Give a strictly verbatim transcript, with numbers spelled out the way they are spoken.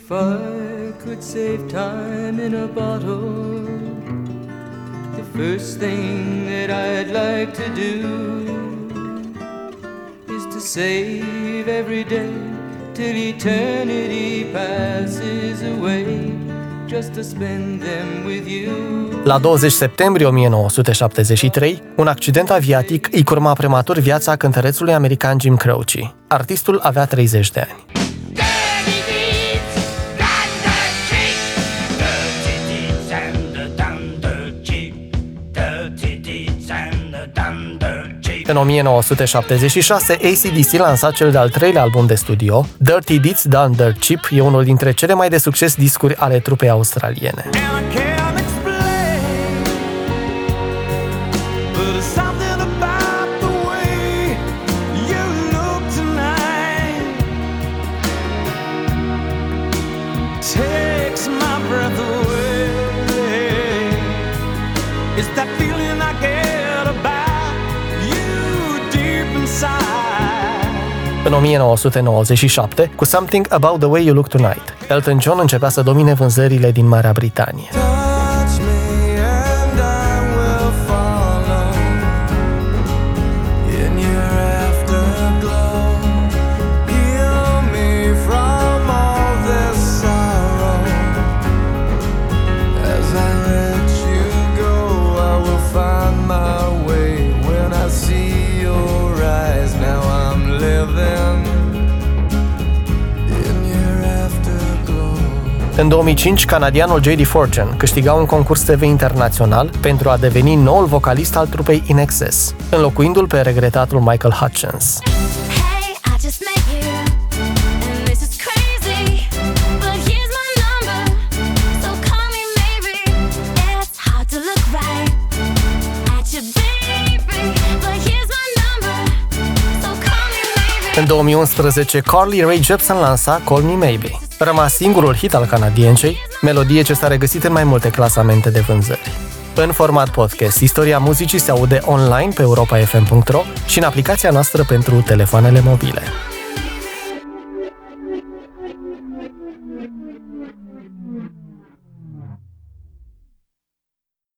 If I could save time in a bottle, the first thing that I'd like to do is to save every day till eternity passes away, just to spend them with you. La douăzeci septembrie o mie nouă sute șaptezeci și trei, un accident aviatic îi curma prematur viața cântărețului american Jim Croce. Artistul avea treizeci de ani. În o mie nouă sute șaptezeci și șase, A C D C lansa cel de-al treilea album de studio. Dirty Deeds Done Dirt Cheap e unul dintre cele mai de succes discuri ale trupei australiene. În o mie nouă sute nouăzeci și șapte, cu Something About the Way You Look Tonight, Elton John începea să domine vânzările din Marea Britanie. În două mii cinci, canadianul J D Fortune câștiga un concurs T V internațional pentru a deveni noul vocalist al trupei In Excess, înlocuindu-l pe regretatul Michael Hutchence. În două mii unsprezece, Carly Rae Jepsen lansa Call Me Maybe. Rămas singurul hit al canadiencei, melodie ce s-a regăsit în mai multe clasamente de vânzări. În format podcast, istoria muzicii se aude online pe europa f m punct r o și în aplicația noastră pentru telefoanele mobile.